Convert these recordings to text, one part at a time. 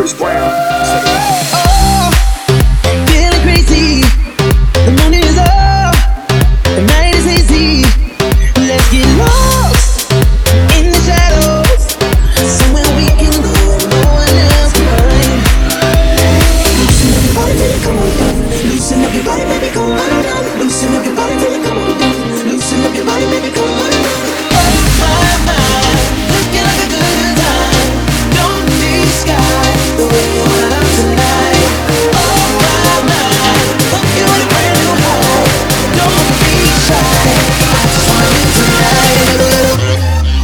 Chris Brown. Oh, feeling crazy. The morning is up, the night is hazy. Let's get lost in the shadows, somewhere we can go, no one else can find. Loosen up your body till you come on down. Loosen up your body, baby, come on down. Loosen up your body till you come on down. Loosen up your body, baby, come on down. Oh my, looking like a good time. Don't be sky the way you wanna tonight. Oh my, hook you in a brand new high. Don't be shy, I just want you tonight.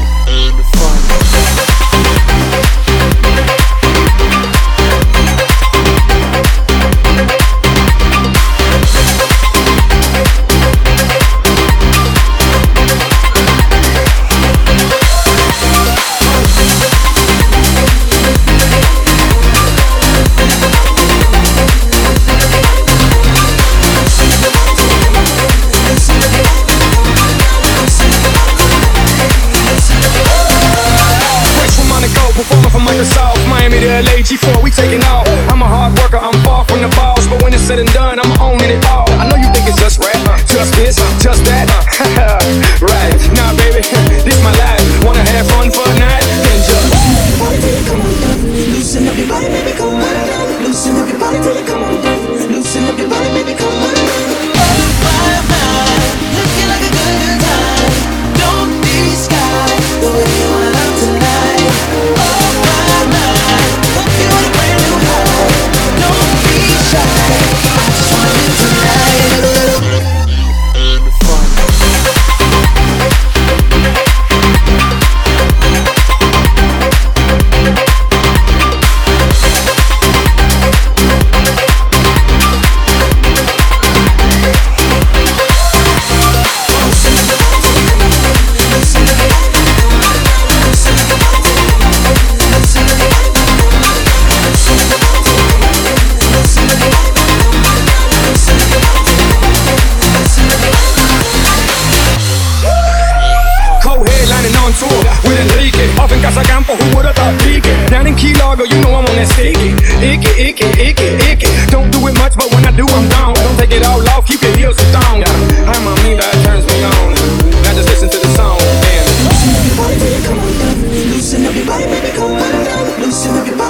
Performing from Microsoft, Miami to LA, G4, we taking off. I'm a hard worker, I'm far from the boss, but when it's said and done, I'm owning it all. I know you think it's just rap, just this, just that. Right, nah baby, this my life. Wanna have fun for a night? Then just loosen up your body, baby, come on down. Loosen up your body till you come on down. Loosen up your body, baby, come on down. Oh my, looking like a good time. Don't be sky the way you wanna love tonight. Oh my, hook you in a brand new high. Don't be shy, I just want you tonight. On tour with Enrique, off in Casacampo, who would've thought Pique? Down in Key Largo, you know I'm on that sticky. Icky. Don't do it much, but when I do, I'm down. Don't take it all off, keep your heels down. I'm a mean that turns me on. Now just listen to the song. Loosen up your body till you come on down. Loosen up your body, baby, come on down. Loosen up your body.